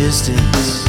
distance,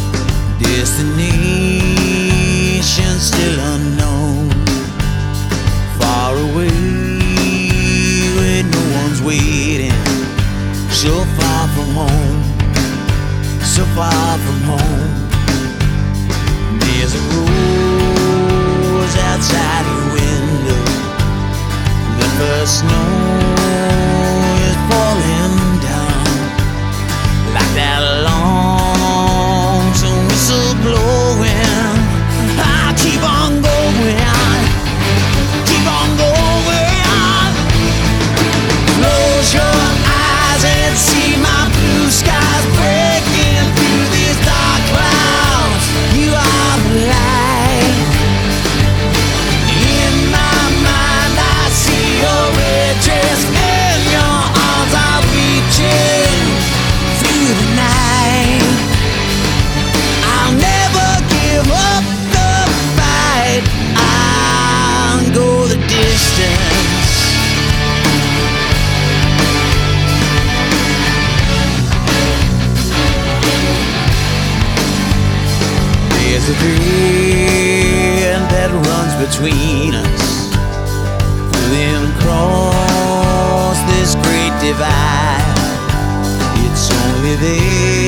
destination still unknown. Far away where no one's waiting, so far from home, so far from home. There's a rose outside your window. The first snow is falling down, like that lonesome whistle blowing. I keep on going, keep on going. Close your eyes and see my blue skies breaking through these dark clouds. You are the light. In my mind I see your red dress and your arms are reaching through the night. I'll never give up the fight. I'll go the distance. There's a thread that runs between us, pulling across this great divide. It's only there